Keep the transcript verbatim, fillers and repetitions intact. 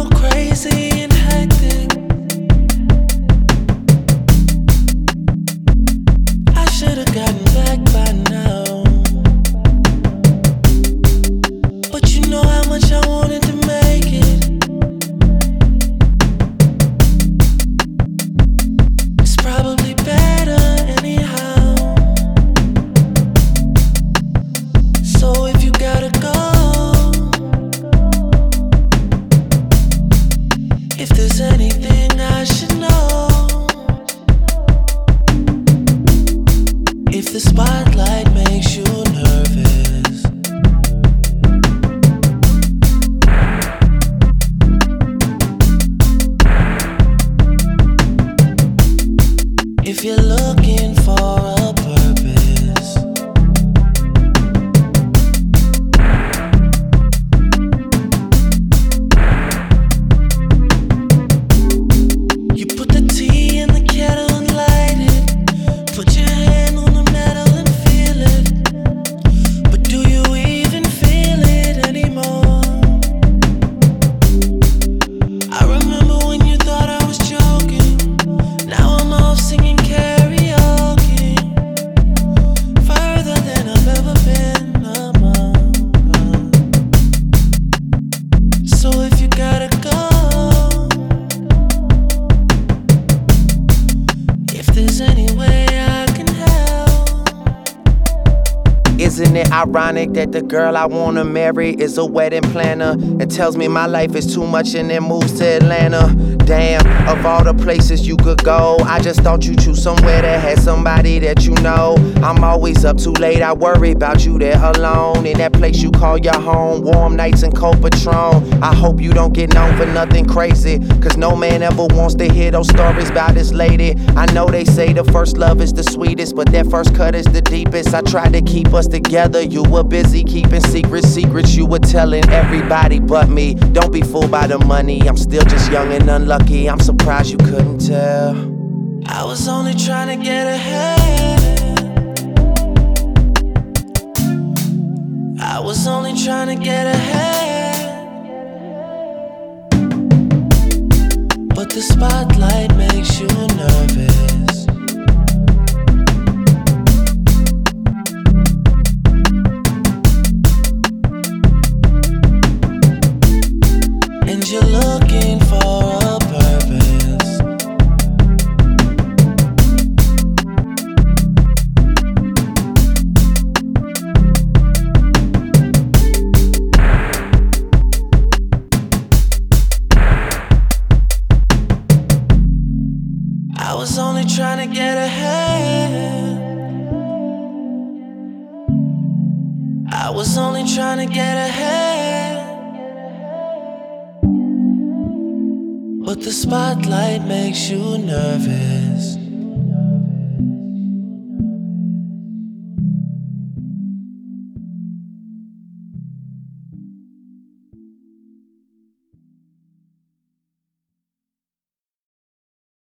so crazy and hectic. I should've gotten back by now, but you know how much I wanted to make it. It's probably better anyhow. So if you gotta go, if there's anything I should know, if the spotlight makes you nervous, if you're looking for a purpose, you put the tea in the kettle and light it. Put your hand on the metal and feel it. But do you even feel it anymore? I remember when you thought I was joking. Now I'm off singing karaoke, further than I've ever been. I'm on. So if you gotta go, if there's any way I can help. Isn't it ironic that the girl I wanna marry is a wedding planner and tells me my life is too much and then moves to Atlanta? Damn, of all the places you could go, I just thought you'd choose somewhere that had somebody that you know. I'm always up too late, I worry about you there alone in that place you call your home. Warm nights and cold Patron. I hope you don't get known for nothing crazy, cause no man ever wants to hear those stories about this lady. I know they say the first love is the sweetest, but that first cut is the deepest. I tried to keep us together, you were busy keeping secrets. Secrets you were telling everybody but me. Don't be fooled by the money, I'm still just young and unlucky. I'm surprised you couldn't tell. I was only trying to get ahead. I was only trying to get ahead. But the spotlight makes you nervous. And you're looking for a purpose. I was only trying to get ahead. I was only trying to get ahead. But the spotlight makes you nervous.